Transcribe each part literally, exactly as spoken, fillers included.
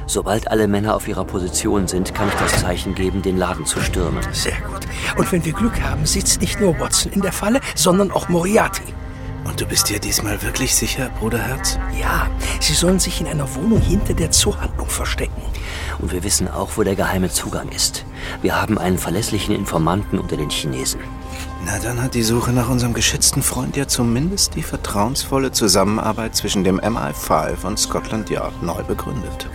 Sobald alle Männer auf ihrer Position sind, kann ich das Zeichen geben, den Laden zu stürmen. Sehr gut. Und wenn wir Glück haben, sitzt nicht nur Watson in der Falle, sondern auch Moriarty. Und du bist dir diesmal wirklich sicher, Bruderherz? Ja, sie sollen sich in einer Wohnung hinter der Zoohandlung verstecken. Und wir wissen auch, wo der geheime Zugang ist. Wir haben einen verlässlichen Informanten unter den Chinesen. Na, dann hat die Suche nach unserem geschätzten Freund ja zumindest die vertrauensvolle Zusammenarbeit zwischen dem M I fünf und Scotland Yard neu begründet.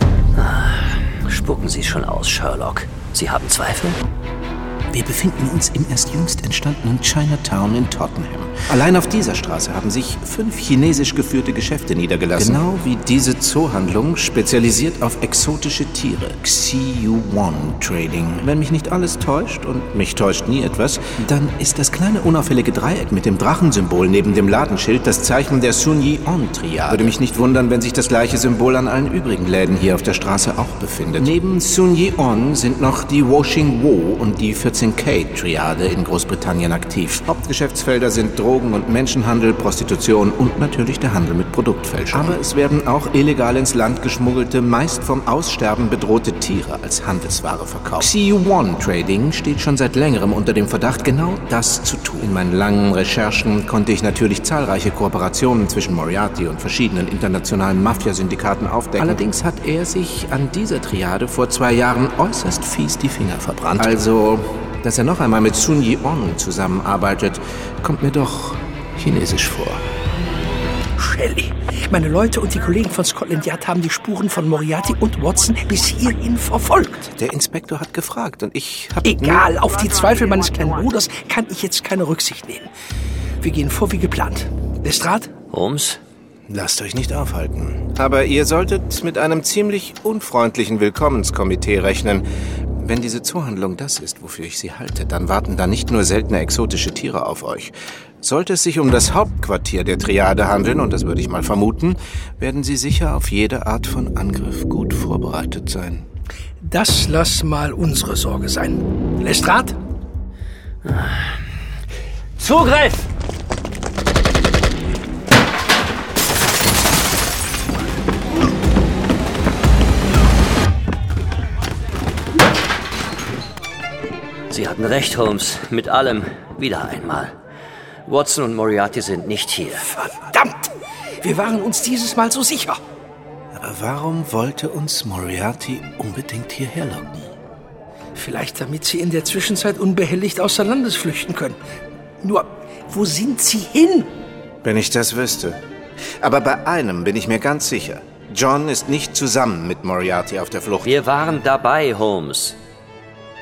Ah, spucken Sie schon aus, Sherlock. Sie haben Zweifel? Wir befinden uns im erst jüngst entstandenen Chinatown in Tottenham. Allein auf dieser Straße haben sich fünf chinesisch geführte Geschäfte niedergelassen. Genau wie diese Zoohandlung, spezialisiert auf exotische Tiere. Xiuyuan Trading. Wenn mich nicht alles täuscht, und mich täuscht nie etwas, dann ist das kleine unauffällige Dreieck mit dem Drachensymbol neben dem Ladenschild das Zeichen der Sun Yi-On-Triade. Würde mich nicht wundern, wenn sich das gleiche Symbol an allen übrigen Läden hier auf der Straße auch befindet. Neben Sun Yi-On sind noch die Woxing-Wo und die vierzehn K-Triade in Großbritannien aktiv. Hauptgeschäftsfelder sind Drogen- und Menschenhandel, Prostitution und natürlich der Handel mit Produktfälschung. Aber es werden auch illegal ins Land geschmuggelte, meist vom Aussterben bedrohte Tiere als Handelsware verkauft. Xiuyuan Trading steht schon seit längerem unter dem Verdacht, genau das zu tun. In meinen langen Recherchen konnte ich natürlich zahlreiche Kooperationen zwischen Moriarty und verschiedenen internationalen Mafia-Syndikaten aufdecken. Allerdings hat er sich an dieser Triade vor zwei Jahren äußerst fies die Finger verbrannt. Also, dass er noch einmal mit Sun Yi-On zusammenarbeitet, kommt mir doch chinesisch vor. Shelley, meine Leute und die Kollegen von Scotland Yard haben die Spuren von Moriarty und Watson bis hierhin verfolgt. Der Inspektor hat gefragt und ich habe... Egal, auf die Zweifel meines kleinen Bruders kann ich jetzt keine Rücksicht nehmen. Wir gehen vor wie geplant. Lestrade? Holmes? Lasst euch nicht aufhalten. Aber ihr solltet mit einem ziemlich unfreundlichen Willkommenskomitee rechnen. Wenn diese Zoohandlung das ist, wofür ich sie halte, dann warten da nicht nur seltene exotische Tiere auf euch. Sollte es sich um das Hauptquartier der Triade handeln, und das würde ich mal vermuten, werden sie sicher auf jede Art von Angriff gut vorbereitet sein. Das lass mal unsere Sorge sein. Lestrade? Zugriff! Sie hatten recht, Holmes. Mit allem. Wieder einmal. Watson und Moriarty sind nicht hier. Verdammt! Wir waren uns dieses Mal so sicher. Aber warum wollte uns Moriarty unbedingt hierher locken? Vielleicht, damit sie in der Zwischenzeit unbehelligt außer Landes flüchten können. Nur, wo sind sie hin? Wenn ich das wüsste. Aber bei einem bin ich mir ganz sicher. John ist nicht zusammen mit Moriarty auf der Flucht. Wir waren dabei, Holmes.